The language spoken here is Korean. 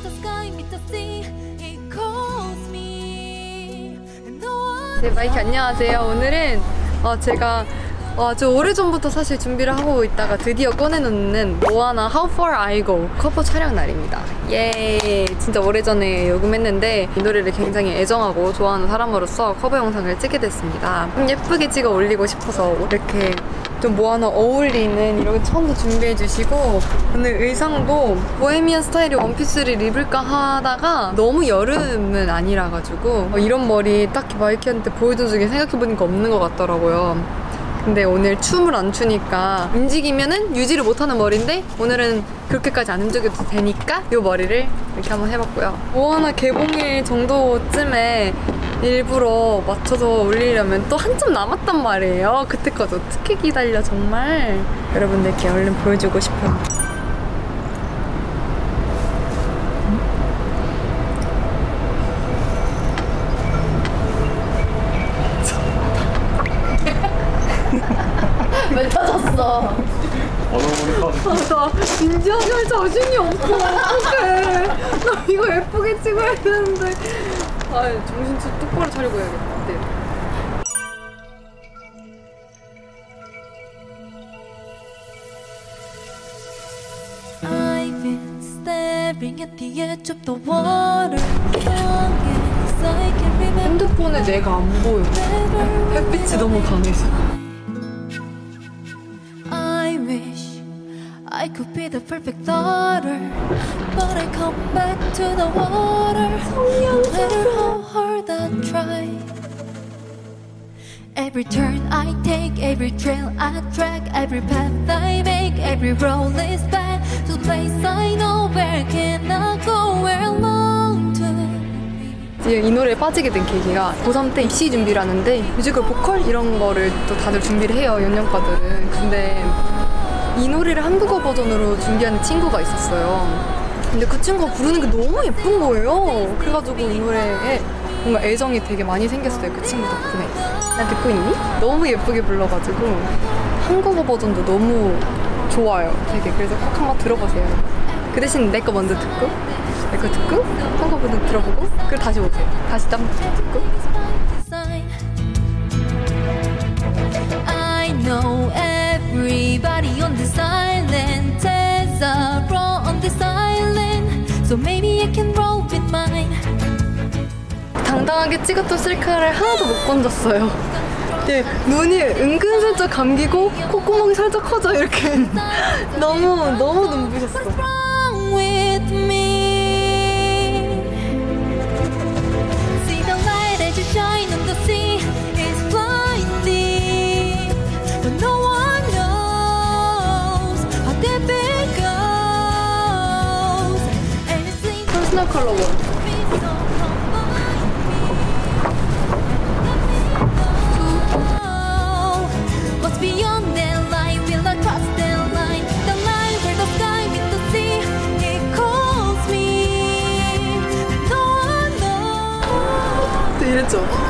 네, 마이키 안녕하세요. 오늘은 제가 아주 오래전부터 사실 준비를 하고 있다가 드디어 꺼내놓는 모아나 How Far I Go 커버 촬영 날입니다. 예, 진짜 오래전에 녹음했는데 이 노래를 굉장히 애정하고 좋아하는 사람으로서 커버 영상을 찍게 됐습니다. 예쁘게 찍어 올리고 싶어서 이렇게 좀 모아나 어울리는 이렇게 처음부터 준비해주시고, 오늘 의상도 보헤미안 스타일의 원피스를 입을까 하다가 너무 여름은 아니라가지고 이런 머리 딱히 마이키한테 보여준 적에 생각해보니까 없는 것 같더라고요. 근데 오늘 춤을 안 추니까 움직이면은 유지를 못하는 머리인데 오늘은 그렇게까지 안 움직여도 되니까 이 머리를 이렇게 한번 해봤고요. 모아나 개봉일 정도쯤에 일부러 맞춰서 올리려면 또 한참 남았단 말이에요. 그때까지 어떻게 기다려 정말. 여러분들께 얼른 보여주고 싶어요. 왜 터졌어? 나 인지하게 할 자신이 없어. 어떡해. 나 이거 예쁘게 찍어야 되는데. 정신 똑바로 차리고 해야겠다. 네. I've been staring at the edge of the water. I can remember. 핸드폰에 내가 안 보여. 햇빛이 너무 강해서. I wish I could be the perfect daughter, but I come back to the water. No matter how hard I try. Every turn I take, every trail I track, every path I make, every road is back to the place I know. Where can I go? Where I long to be? 이 노래에 빠지게 된 계기가 고3 때 입시 준비를 하는데 뮤지컬 보컬 이런 거를 또 다들 준비를 해요, 연령과들은. 근데 이 노래를 한국어 버전으로 준비하는 친구가 있었어요. 근데 그 친구가 부르는 게 너무 예쁜 거예요. 그래가지고 이 노래에 뭔가 애정이 되게 많이 생겼어요, 그 친구 덕분에. 나 듣고 있니? 너무 예쁘게 불러가지고 한국어 버전도 너무 좋아요, 되게. 그래서 꼭 한번 들어보세요. 그 대신 내 거 먼저 듣고, 내 거 듣고, 한국어 버전 들어보고, 그리고 다시 오세요. 다시 땀 듣고. I know everybody on this island says a roll on this island, so maybe I can roll with mine. 당당하게 찍었던 셀카를 하나도 못 건졌어요. 네, 눈이 은근슬쩍 감기고 콧구멍이 살짝 커져 이렇게. 너무 눈부셨어. Wrong with me? See the light as you shine on the sea is blinding, but no one knows how deep it goes. And it seems 퍼스널 컬러 원. what's beyond that line? Will I cross that line? The line where the sky meets the sea, it calls me. No one knows. 이랬죠?